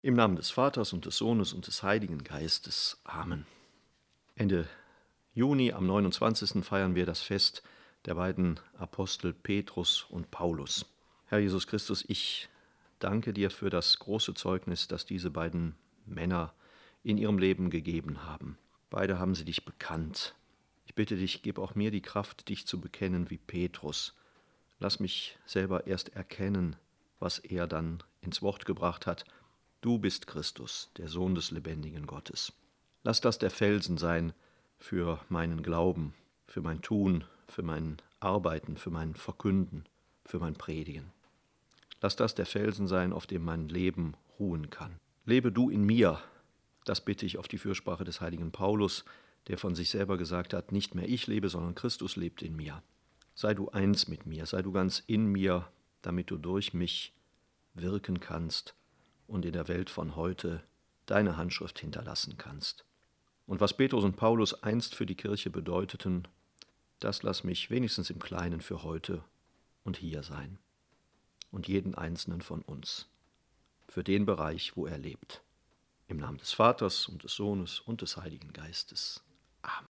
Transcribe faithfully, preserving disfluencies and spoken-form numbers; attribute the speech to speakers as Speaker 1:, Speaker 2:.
Speaker 1: Im Namen des Vaters und des Sohnes und des Heiligen Geistes. Amen. Ende Juni, am neunundzwanzigsten feiern wir das Fest der beiden Apostel Petrus und Paulus. Herr Jesus Christus, ich danke dir für das große Zeugnis, das diese beiden Männer in ihrem Leben gegeben haben. Beide haben sie dich bekannt. Ich bitte dich, gib auch mir die Kraft, dich zu bekennen wie Petrus. Lass mich selber erst erkennen, was er dann ins Wort gebracht hat. Du bist Christus, der Sohn des lebendigen Gottes. Lass das der Felsen sein für meinen Glauben, für mein Tun, für mein Arbeiten, für mein Verkünden, für mein Predigen. Lass das der Felsen sein, auf dem mein Leben ruhen kann. Lebe du in mir, das bitte ich auf die Fürsprache des heiligen Paulus, der von sich selber gesagt hat, nicht mehr ich lebe, sondern Christus lebt in mir. Sei du eins mit mir, sei du ganz in mir, damit du durch mich wirken kannst und in der Welt von heute deine Handschrift hinterlassen kannst. Und was Petrus und Paulus einst für die Kirche bedeuteten, das lass mich wenigstens im Kleinen für heute und hier sein. Und jeden einzelnen von uns, für den Bereich, wo er lebt. Im Namen des Vaters und des Sohnes und des Heiligen Geistes. Amen.